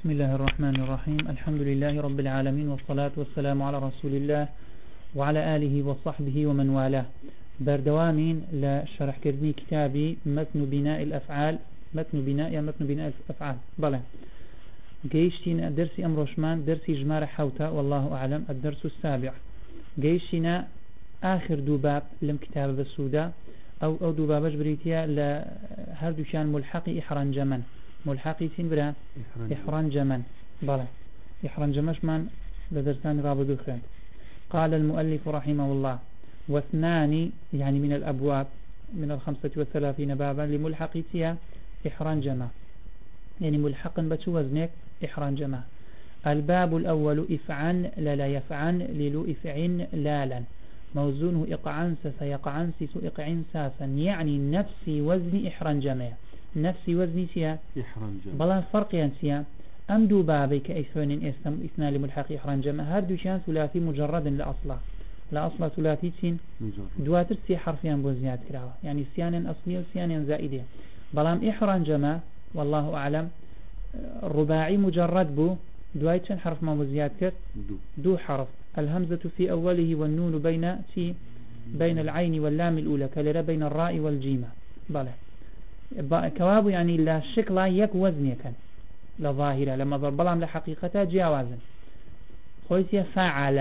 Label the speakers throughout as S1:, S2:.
S1: بسم الله الرحمن الرحيم. الحمد لله رب العالمين، والصلاة والسلام على رسول الله وعلى آله وصحبه ومن والاه. بردوامين لشرح كردني كتابي متن بناء الأفعال. متن بناء الأفعال. بلى جيشتنا درسي أمر رشمان، درسي جمار حوتا والله أعلم، الدرس السابع. جيشتنا آخر دوباب لم كتاب بالسوداء أو دوبابش بريتيا لهردو كان ملحقي إحران جمن ملحقي سنبرا إحران جمن. بلى إحران جمش من لدرسان رابط خير. قال المؤلف رحمه الله: واثنان يعني من الأبواب من 35 بابا لملحقتها إحران جمع، يعني ملحقا بتو وزنك إحران جمع. الباب الأول إفعن لا يفعن للو إفعن لالا، موزونه إقعن سيقعن سيس إقعن ساسا، يعني نفسي وزن إحران جمع، نفسي وزن سيا إحران جمع. بلا فرق ينسيا أم دو بابي كأيثون اسم إثنان لملحق إحران جمع، هردو شان ثلاثي مجرد لا أصل ثلاثي سين دواتر سي حرفيان بوزيات كراوة، يعني سيانا أصلية وسيانا زائدة. بلام إحران جمع والله أعلم الرباعي مجرد بو دوات شان حرف ما بوزيات كر دو حرف، الهمزة في أوله والنون بين العين واللام الأولى كالرا بين الراء والجيمة. بلى كواب يعني لا شكل يك وزن يكن لظاهرة لما ضرب لهم لحقيقتها جاوزا. خويسيا فعل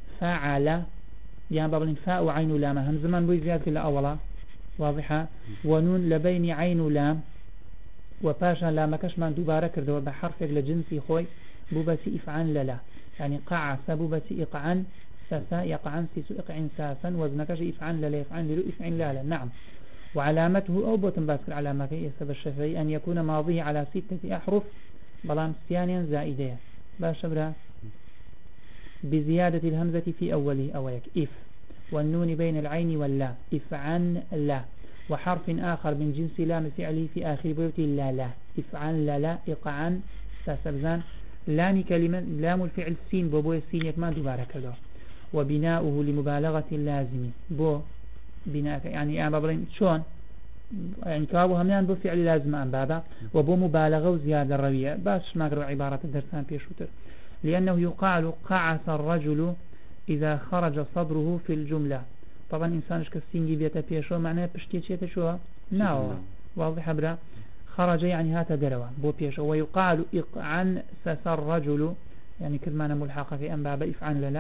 S1: يعني بابلين فاء وعين لام هم زمان بوي زيادة كلا أولا واضحة، ونون لبين عين لام وباشا لامكش من دوباره كردوا بحرفك لجنسي خوي بوبتي إفعان للا، يعني قعس بوبتي إقعن ساسا يقعن سيسو إقعن ساسا، وزنكش إفعان للا يفعن للو إفعان لالا. نعم. وعلامته أو بوتن باسك العلامة يسب الشافعي أن يكون ماضيه على 6 أحرف بلام سيانيا زائدة باشبرا بزيادة الهمزة في أوله أويك إف، والنون بين العين واللا إفعن لا، وحرف آخر من جنس لام فعله في آخر بيوت لا إفعن لا إقعن ساسبزان. لام كلمة لام الفعل سين بو السين يكمان دوبارك له. وبناؤه لمبالغة اللازم بو بناء يعني بابلين شون يعني كابو هميان بو فعل لازم أم بابا وبو مبالغة وزيادة الروية باش ما قرأ عبارة الدرسان بيشوتر. لأنه يقال قعس الرجل إذا خرج صدره في الجملة. طبعا إنسانش كالسينجي بيتا بيشو معناه بشتيتشيتا شو ناو واضح برا خرج يعني هات دروا بو بيشو. ويقال إقعن سس الرجل يعني كلمة ملحقة في أم بابا إفعن للا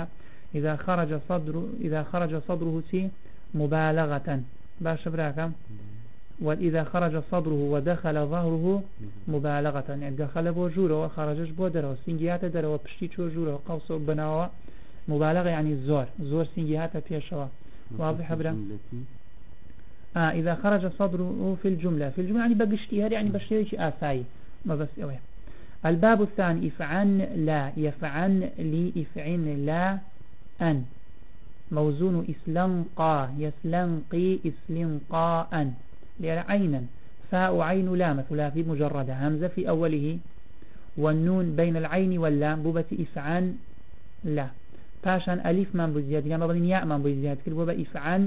S1: إذا خرج صدره سي مبالغة باش براكم. وإذا خرج صدره ودخل ظهره مبالغة يعني دخل بو جورو وخرجش بو درو سنجيات درو بشتي شو جورو قوس بناوا مبالغة يعني زور سنجيات بيشوا واضح برا. إذا خرج صدره في الجملة يعني بقشتيها يعني بشتيش آساي ما بس أوه. الباب الثاني إفعن لا يفعن لي إفعن لا أن، موزون إسلنقا يسلنقي إسلنقاء، لأن عينا فاء عين لام ثلاثي مجردة همزة في أوله، والنون بين العين واللام بوبة إفعان لا، فاشان ألف من بزياد يعني بابلين ياء من بزياد كل بوبة إفعان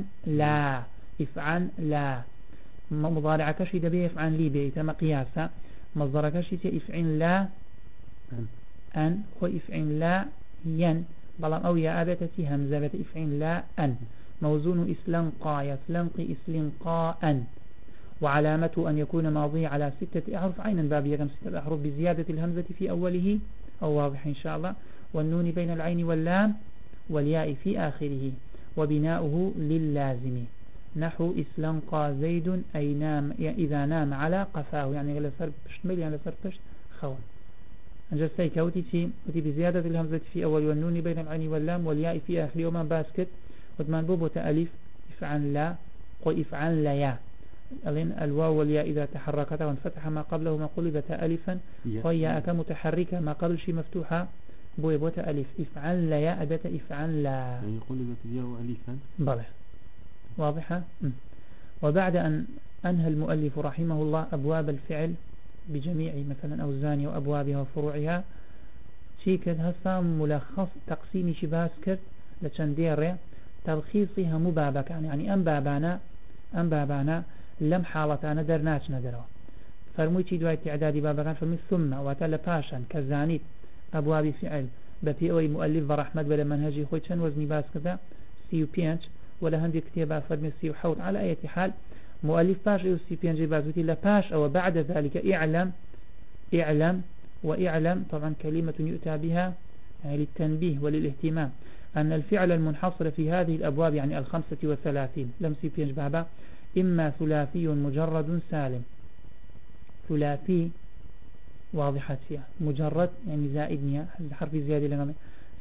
S1: لا مضارع كشي دبي إفعان لي بيتم قياسا، مصدر كشي إفعان لا أن وإفعان لا ين بلام أو يا أبتتي همزة بت إفعين لا أن، موزون إسلنقا يسلنقي إسلنقاء. وعلامته أن يكون ماضي على 6 أحرف عينا بابية 6 أحرف بزيادة الهمزة في أوله أو واضح إن شاء الله، والنون بين العين واللام والياء في آخره. وبناؤه لللازم نحو إسلنقا زيد أي نام إذا نام على قفاه، يعني لسر بشتمل يعني لسر بشت خوان أنجزتي كوتي بزيادة الهمزة في أول والنون بين العين واللام والياء في آخر وما باسكت وثمان بوب وتألف إفعن لا وإفعن لا يا، لأن الواو والياء إذا تحركتا وانفتح ما قبله ما قلبت ألفا وياء كمتحركة ما قبل شيء مفتوحة بوب ألف إفعن لا يا أبت إفعن لا
S2: يعني قلبت الياء ألفا.
S1: بلى واضحة. وبعد أن أنهى المؤلف رحمه الله أبواب الفعل بجميع مثلا أوزانها وأبوابها وفروعها شيكد هسا ملخص تقسيمي شباس كرد لچندير تلخيصها مبابك يعني أم بابانا لم حالتانا درناش ندروا فرمويتي دواء تعدادي بابا فرمي ثم واتلا باشا كزانيت أبواب فعل ببيئوي مؤلف برحمة ولا منهجي خوي كان وزني باس كذا سيو بيانش ولا هندي كتابة فرمي سيو حول على أي حال مؤلف باش أو سيو بيانجي بازوتي لا باش أو بعد ذلك اعلم وإعلم طبعا كلمة يؤتى بها يعني للتنبيه وللاهتمام أن الفعل المنحصر في هذه الأبواب يعني 35 لم سيو بيانج بابا إما ثلاثي مجرد سالم ثلاثي واضحة فيها مجرد يعني زائد حرف زيادة لغمي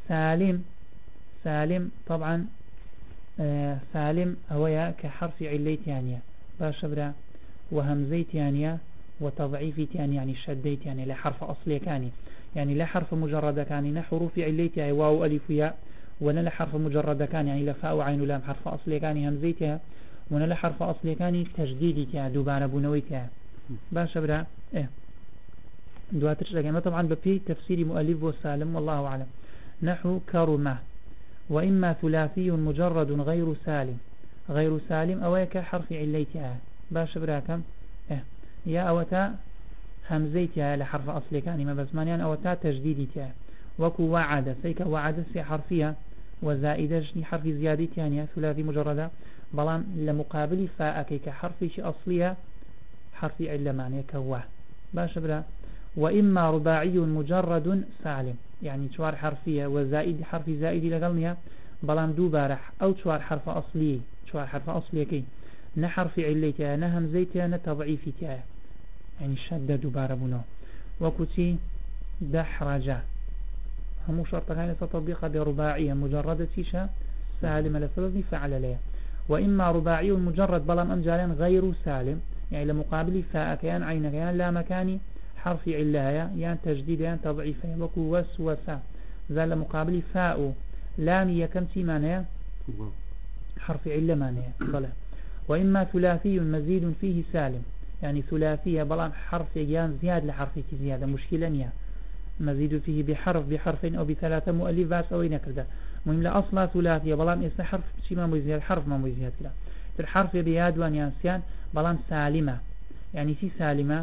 S1: سالم طبعا سالم هويا كحرف علي تانية باشبرا وهمزي تانية وتضعيف تانية يعني شديت يعني لا حرف أصلي كاني يعني لا حرف مجرد كاني نحروف علي تانية واو ألف ياء ولا حرف مجرد كان يعني لفاء وعين لام حرف أصلي كاني همزي تانية ولا حرف أصلي كاني تجديد تانية دوباره بنوي تانية باشبرا دواترش لكن طبعا بفي تفسير مؤلف وسالم والله أعلم نحو كرمة وإما ثلاثي مجرد غير سالم أويك حرف عليتها باش براكم يا أوتا همزيتها لحرف أصلي كان ما بس مانيان أوتا تجديدتها وكو وعد سيك وعد سي حرفية وزائدة حرف زيادة يعني ثلاثي مجردة بلان لمقابل فاءك حرف أصلية حرف علمان كواه باش برا وإما رباعي مجرد سالم يعني شوار حرفية وزائد حرف زائد لقلنها بلان دو بارح أو شوار حرف أصلي كي نحرف عليتها نهمزيتها نتضعيفتها يعني شدد باربنا وكتي دحرجة هم شرط كان تطبيق برباعية مجرد تيشا سالم لسبب فعل لها وإما رباعي مجرد بلان أنجالين غير سالم يعني لمقابل فاء كيان عين كيان لا مكاني حرف علها يعني تجديد يعني تضعيف وكو وسوسا زال مقابل فاء لام كم معناها حرف علة معناها بلى وإما ثلاثي مزيد فيه سالم يعني ثلاثية بلان حرف يان زياد لحرف زيادة مشكلة نيا مزيد فيه بحرفين أو بثلاثة مؤلفات أو نكرده مهم لأصلا ثلاثية بلان إسا حرف شي ما مزياد حرف ما مزياد كلا الحرف بياد وان يانسيان بلان سالمة يعني في سالمة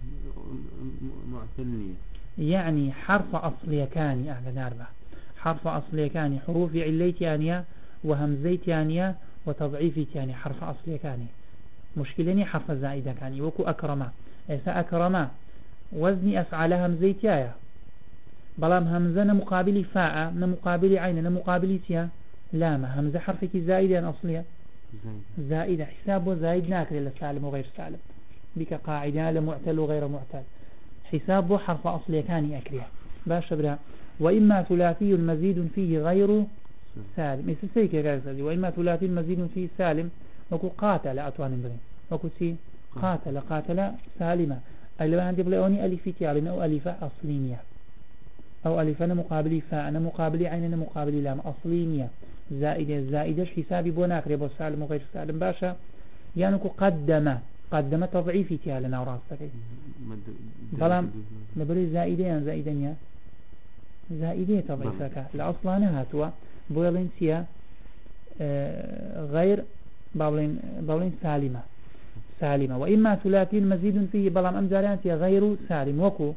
S2: معتلنية
S1: يعني حرف أصلي كاني حرف أصلي كاني حروف عليتانية وهمزيتانية وتضعيفتانية حرف أصلي كاني مشكلة حرف زائدة كاني وكو أكرما إسا أكرما وزني أفعال همزيتايا بلام همزة مقابل فاء مقابل عين مقابل تيا لامة همزة حرفك زائدة أصلية زائدة حسابه زائد ناكل للسالم وغير سالم بك قاعدة لمعتل وغير معتل حسابه حرف أصلي كان أكريه باش برا وإما ثلاثي مزيد فيه غير سالم وإما ثلاثي مزيد فيه سالم وكو قاتل أتوان برين وكو سي قاتل سالمة اللي عندي بلاوني ألف تيالين أو ألف أصلينية أو ألف أنا مقابل فاء أنا مقابل عين أنا مقابل لام أصلينية زائدة حسابي بوناكري بو سالم وغير سالم باشا يعني قدم تضعيفي تيالنا وراسك بلام نبري زائدة تضعيفك لأصلا نهاتوا بولين سيا غير بولين سالمة وإما ثلاثي مزيد فيه بلام أمزالان سيا غير سالم وكو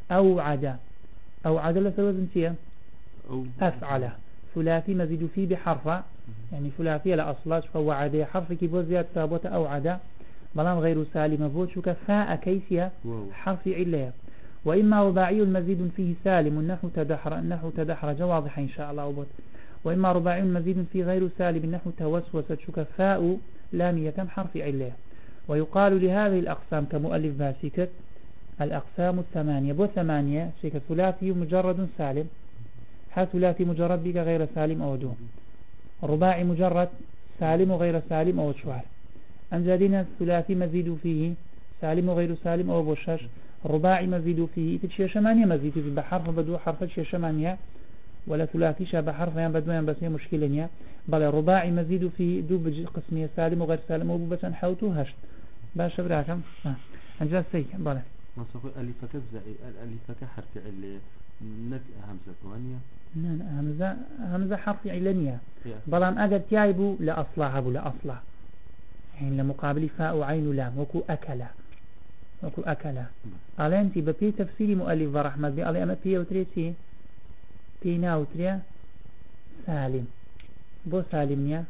S1: أوعد لسبب سيا أفعل ثلاثي مزيد فيه بحرف يعني ثلاثي لأصلاج فوعد حرف كيبو زياد ثابت أوعد بلام غير سالم بوشك فاء كيسيا حرف عليا وإما رباعي مزيد فيه سالم النحو تدحرج واضح إن شاء الله وبط وإما رباعي مزيد فيه غير سالم النحو توسوست شكفاء لامية كم حرف عليا ويقال لهذه الأقسام كمؤلف باسكت الأقسام 8 بو 8 شيك ثلاثي مجرد سالم ثلاثي مجرد بك غير سالم أو دون رباعي مجرد سالم وغير سالم أو شوار أنزادين الثلاثي مزيد فيه سالم وغير سالم أو بوشش رباعي مزيد فيه تشي شمانية مزيد فيه بحرف بدو حرف تشي شمانية ولا ثلاثي شابه حرف يعني بدو يعني بس هي مشكلة بل رباعي مزيد فيه دو قسمية سالم وغير سالم أو بس حوتو هشت باش براكم أنجاز سيك بله
S2: نصف ألفك الزائد الألفك حرف علة نك همزة ثمانية
S1: همزة حرف علانية بلان أجر تيايبو لأصلع يعني لمقابل فاء وعين لام وكو وكو أكلا ألانتي ببي تفسير مؤلف ورحمة بي ألي أما بي وتريتي بي ناوتريا سالم بو سالم نيا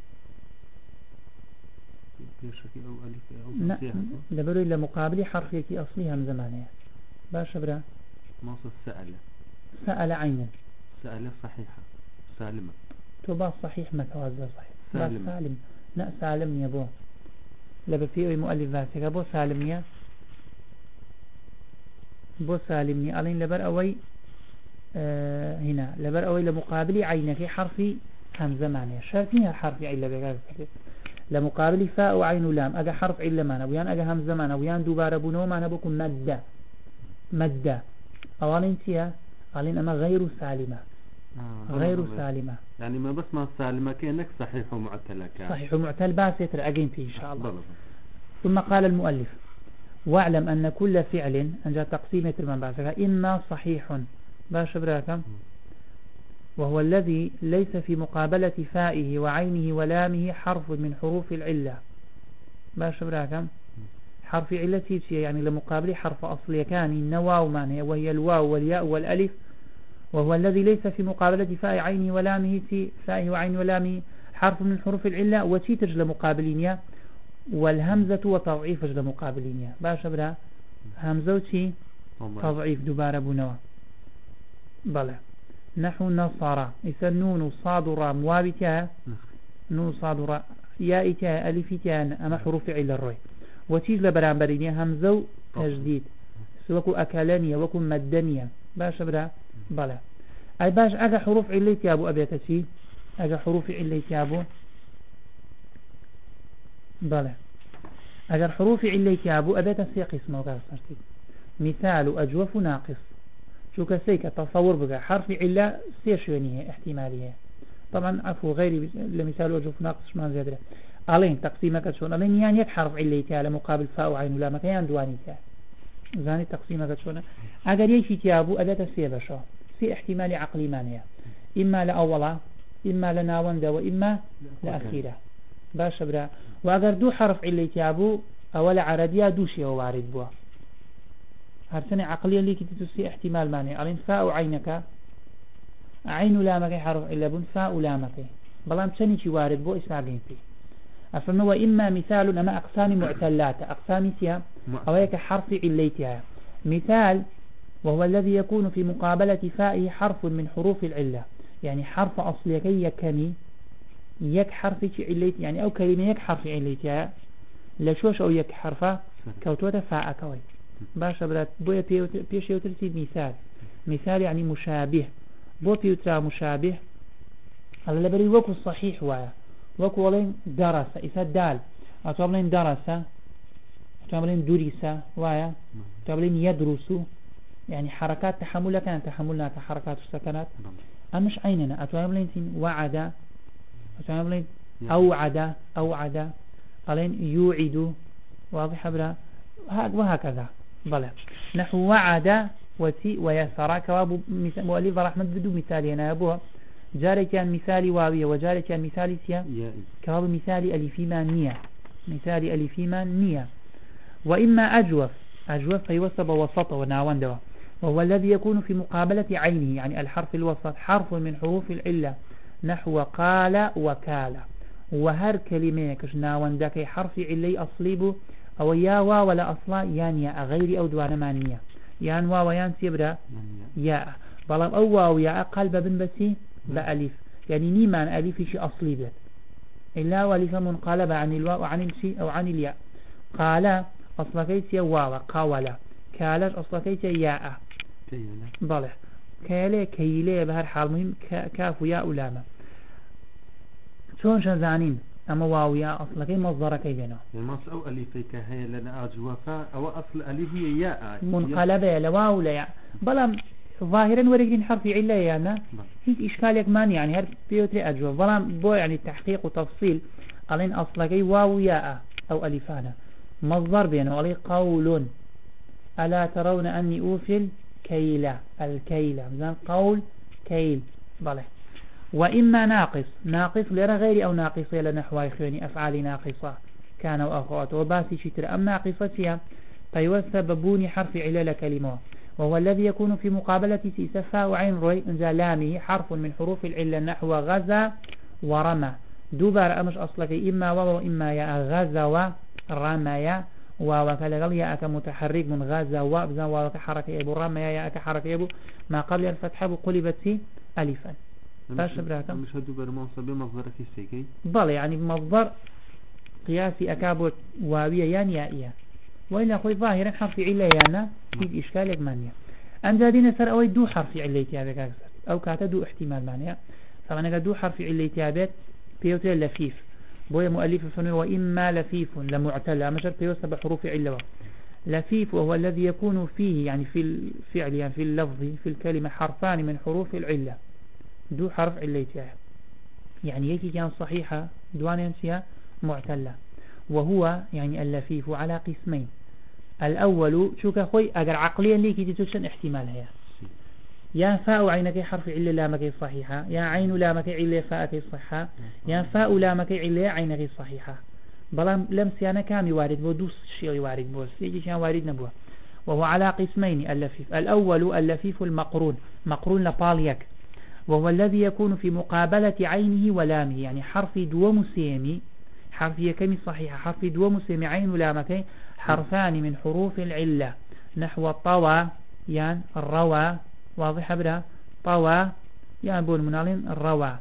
S1: لبروي لمقابل حرفية أصلي هم زمانية باش برا
S2: نص
S1: سأل عينا
S2: سأل صحيحة سالمة
S1: تبا صحيح ما توازى صحيح سالم لا سالم يا بو لبفي مؤلف ذاتك بو سالم يا بو سالمني ألين لبر أوي هنا لبر أوي لمقابل عينك حرفي همزة معنية شرطني حرف علا بقى لمقابل فاء وعين لام أجا حرف علا معنا ويان أجا همزة معنا ويان دوباره بنو معنا بكم مدة أولين تيا ألين أما غير سالمة غير سالمة
S2: يعني ما بس ما سالمة كأنك صحيح ومعتل
S1: صحيح ومعتل باسيتر أجين فيه إن شاء الله. ثم قال المؤلف واعلم أن كل فعل أنجا تقسيمة المنبعثة إما صحيح باش براكم وهو الذي ليس في مقابلة فائه وعينه ولامه حرف من حروف العلة باش براكم حرف علة يعني لمقابل حرف أصلي كان النواو معنى وهي الواو والياء والألف وهو الذي ليس في مقابلة فاء عينه ولامه فائه وعينه ولامه حرف من حروف العلة وتيتج لمقابلين والهمزة وتضعيف لمقابلين باش برا همزة وتي تضعيف دوباره بنوا بلى نحو نصر يسنون صادرة موابتها نون صادرة يائتها ألفتها أما حروف علة الروي وتيج لبرانبرينيا همزة تجديد سوكو أكالانيا وكو مدنيا باش برا بلى أي باش أجا حروف علة يابو أبيتتي أجا حروف علة يابو بلى أجر حروف علة يابو أبيت سيق اسمه مثال أجوف ناقص شو كسيك تصور بقى حرف علة سيشونيه احتماليه طبعا عفو غيري لمثال أجوف ناقص ما زيادة ألين تقسيمك شون ألين يعني يك حرف علة يابو مقابل فاء وعين ولا مكان دواني يابو زاني تقسيمك شون أجر يشي يابو أبيت سيبشا سي احتمالي عقلي مانيا إما لأولا إما لناوندا وإما لأخيرة باش برا واگر دو حرف علة يابو اول عربية دوشي هو وارد بوا هرسنة عقلية اللي كتتسي احتمال ماني ألين فاء عينك عين لامك حرف علة بون فاء لامك بلان تشنيشي وارد بوا اسمعين فيه أفرموا إما مثال أما أقسام معتلات أقسام تيها أو هيك حرف عليتها مثال وهو الذي يكون في مقابلة فائه حرف من حروف العلة يعني حرف أصلي كي يكني يك حرف عليت يعني أو كلمة يك حرف عليتها لشوش أو يك حرفة كوتوة فاء كوي باش برات بويا بيش يوترسي مثال يعني مشابه بو بيوترا مشابه على لبري وكو الصحيح وايا وكو ولين درس إسا دال أتوابلين درس أتوابلين درس وايا أتوابلين يدرس يعني حركات تحمل كانت تحملنا كحركات السكنات أمش عيننا أتوابلين وعد أتوابلين أوعد ألين يوعد واضح برا وهكذا بلى نحو وعد وتي ويسر كواب مؤلف رحمة بدو مثال هنا أبوها جاري كان مثال واوية وجاري كان مثال سيا كواب مثال ألفيما نية مثال ألفيما نية وإما أجوف فيوسب وسط وناوندوا وهو الذي يكون في مقابلة عينه يعني الحرف الوسط حرف من حروف العلة نحو قال وكال وهر كلمة كشناوندك حرف علي أصليبه أو يا وا ولا أصلا يا غير أو دوانا مانية يان وا ويان سيبرا يا بلام أو واو يا قلب بن بسي بألف يعني نيمان ألف شيء أصلي بيت إلا والف منقلب عن الواو عن الشيء أو عن الياء قال أصلا كيتي واو قاولا كالش أصلا كيتي ياء بله كيلة بهر حال مهم كاف وياء ولامة شون شنزانين أما واو يا أصلا كي مصدر كي بينه
S2: المصدر أو ألفي كهي لنا أجوفا أو أصل ألف هي ياء
S1: منقلبة لواو لا ياء بلام ظاهرا ورقين حرف علة يعني هيك إشكالك مان يعني هر بيوتري أجوف بلام بو يعني تحقيق وتفصيل ألين أصلا كي واو ياء أو ألفانا مصدر بينه عليه قول ألا ترون أني أوفل كيلة الكيلة مثلا قول كيل بله وإما ناقص لرا غير أو ناقصة لنحو إخواني أفعال ناقصة كان وأخوات وباسي شتر أم ناقصة قيوس ببوني حرف علة كلمة، وهو الذي يكون في مقابلة سيسفا وعين روي لامه حرف من حروف العلة نحو غزا ورمى. دوبار أمش أصلك إما واو إما يا غزا ورمى، وكالغل يا أك متحرك من غزا وابزا وكحركة أبو رمى يا أك حركة أبو ما قبل الفتحة قلبت ألفا. باش براكم
S2: مش هدوبر موصل بمصدر كيسيكي
S1: بل يعني بمصدر قياسي أكابر واوية يعني يائية، وإلا أخوي ظاهرا حرف علة يانا في إشكال مانيا. أمجادين سر أوي دو حرف علة تابك أكثر أو كاتا دو احتمال مانيا. طبعا دو حرف علة تابت بيوتر لفيف بويا مؤلف فنوي وإما لفيف لمعتل أمجد بيوتر بحروف علة لفيف، وهو الذي يكون فيه يعني في الفعل يعني في اللفظ في الكلمة حرفان من حروف العلة، دو حرف علة تابت يعني يكي كان صحيحة دوان ينسيها معتلة. وهو يعني اللفيف على قسمين، الأول شو كخوي أجر عقليا ليك تتوشن احتمال هي يا فاء عينك حرف علة لامك صحيحة، يا عين لامك علة فاءك صحيحة، يا فاء لامك علة عينك صحيحة. بلام لم سيانا كامي وارد بو دوس شيء وارد بو يجي كان وارد نبوه. وهو على قسمين اللفيف، الأول اللفيف المقرون مقرون لباليك، وهو الذي يكون في مقابلة عينه ولامه يعني حرف دو مسيمي حرف يكمي صحيحة حرف دو مسيمي عين ولامك حرفان من حروف العلة نحو الطوى يعني الروى واضح بلا طوى يعني بول منالين الروى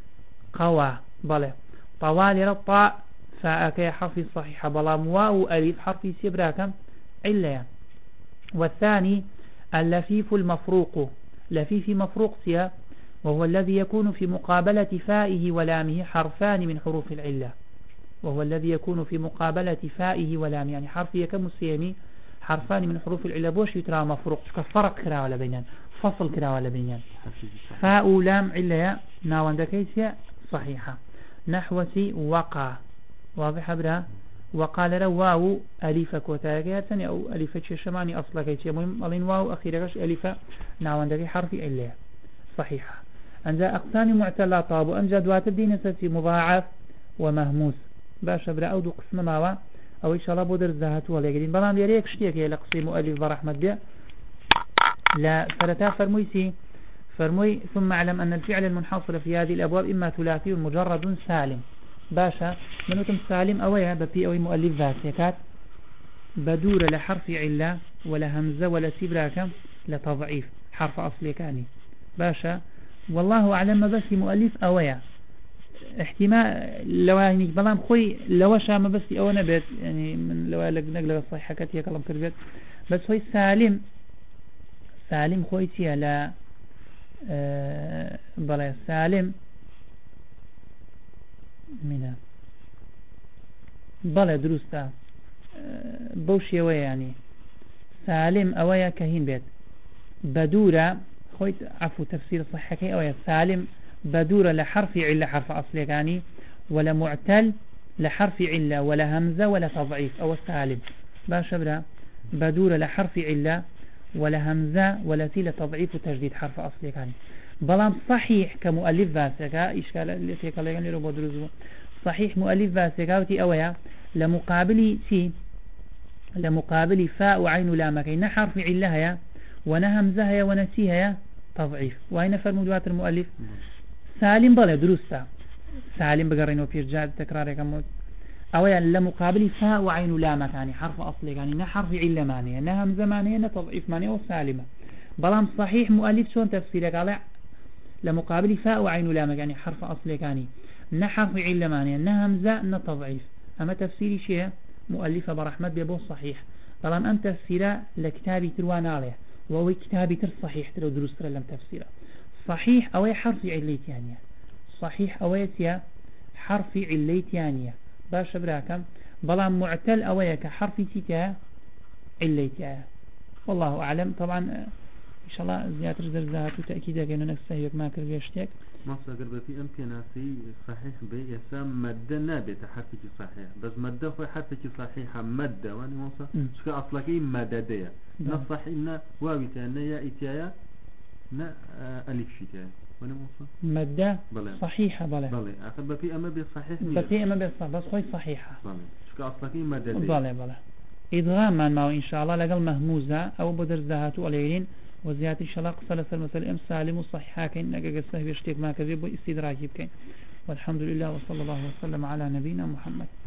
S1: قوى بله طوى للطاء فاكي حرف صحيحة بلا مواو ألف حرف سبراكم علة يعني. والثاني اللفيف المفروق لفيف مفروق سيا، وهو الذي يكون في مقابلة فائه ولامه حرفان من حروف العلة، وهو الذي يكون في مقابلة فائه ولامه يعني حرف يكم السيمي حرفان من حروف العلة بوش يترى مفروق كفرق كرا ولا بينان فصل كرا ولا بينان فاء لام علة ناوان دكيسيا صحيحة نحوسي وقع واضح برا وقال له واو ألف كوتاكياتني أو ألف شماني أصلا كيسيا مهم ألين واو أخيرا ألف ناوان دكي حرف علة صحيحة. أنجا أقسام معتلة طاب وأنجا دوات الدين ساتي مضاعف ومهموس باش برا أو دو قسم ماوا أو إن شاء الله بودر الزهات ولا يقدين بلان يريك شتيك هي لقسم مؤلف برحمة بيه لا فرتا فرموي ثم اعلم أن الفعل المنحصر في هذه الأبواب إما ثلاثي مجرد سالم باشا منوتم سالم أويها ببي أوي مؤلف ذاتيكات بدور لحرف علة ولا همزة ولا سبراكم لتضعيف حرف أصلي كاني باشا والله أعلم بس مؤلف أويا احتمال لو يعني بلام خوي لو شام بس أو نبت يعني من لو نقل الصحة كتير كلام كربت بس خوي سالم خوي تيا لا بلا سالم منا بلا دروستا بوشي ويا يعني سالم أويا كهين بيت بدورة خويت عفو تفسير صحة كي أويا سالم بدورة لحرف علة حرف أصلي يعني ولا معتل لحرف علة ولا همزة ولا تضعيف أو سالم باشا برا بدورة لحرف علة ولا همزة ولا تيل تضعيف وتجديد حرف أصلي يعني بلام صحيح كمؤلف فاسكا إشكال التي قال يعني ربو درزو صحيح مؤلف فاسكا وتي أويا لمقابل فاء وعين لامك إن حرف علة هي ونهمزها ونسيها تضعيف وأين فرمودات المؤلف سالم بلا دروستا سالم بقرين وبيرجع تكرار كمود أولا لمقابل فاء وعين لامك يعني حرف أصلي يعني نا حرف علة معنية نا همزة معنية نا تضعيف معنية وسالمة بلام صحيح مؤلف شون تفسيرك على لمقابل فاء وعين لامك يعني حرف أصلي يعني نا حرف علة معنية نا همزة نا تضعيف أما تفسيري شيء مؤلفة برحمة بيبو صحيح بلام أنت تفسيره لكتابي تروان عليه وهو كتابي تر صحيح ترو دروس تر لم تفسيره صحيح أو حرف علة ثانية صحيح أو حرف علة ثانية باش براكم بلا معتل أو كحرف تيتا علة ثانية والله أعلم. طبعا إن شاء الله زيادة درجات وتأكيد كأنه نفسه ما كرجشتك
S2: ما صار في أمكاناتي صحيح بيسام مادة نابت حرفك صحيح بس مادة هو حرفك صحيحة مادة وأنا موصى شو أصلك مادة ديا نصح إن واوي تانا يا إتيايا نا ألف شتايا وأنا موصى
S1: مادة صحيحة بلى
S2: أخذ في أما بصحيح
S1: بفي أما بصحيح بس خوي صحيحة
S2: شو أصلك مادة ديا
S1: بلى إدغام ما إن شاء الله لقل مهموزة أو بدر زهاتو عليين وزيادة إن شاء الله قصة لسل مثل إم سالم وصحيحا كين نقا قصة بيشتيك ما كذب واستدراجي بكين والحمد لله وصلى الله وسلم على نبينا محمد